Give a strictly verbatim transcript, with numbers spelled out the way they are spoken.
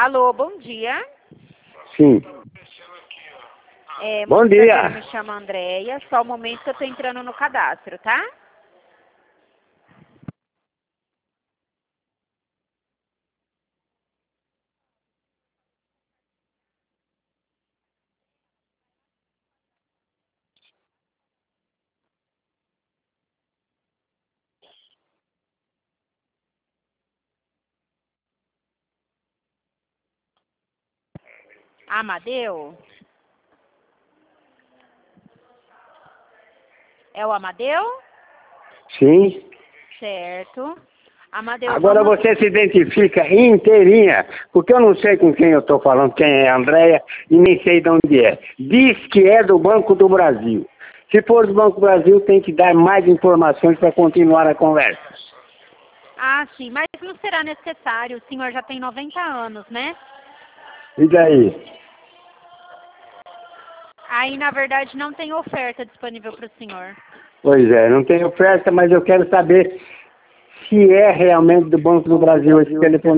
Alô, bom dia. Sim. É, Bom dia. Me chamo Andréia, só um momento que eu tô entrando no cadastro, tá? Amadeu? É o Amadeu? Sim. Certo. Amadeu, Agora vamos... você se identifica inteirinha, porque eu não sei com quem eu estou falando, quem é a Andréia, e nem sei de onde é. Diz que é do Banco do Brasil. Se for do Banco do Brasil, tem que dar mais informações para continuar a conversa. Ah, sim, mas não será necessário, o senhor já tem noventa anos, né? E daí? Aí, na verdade, não tem oferta disponível para o senhor. Pois é, não tem oferta, mas eu quero saber se é realmente do Banco do Brasil esse telefone.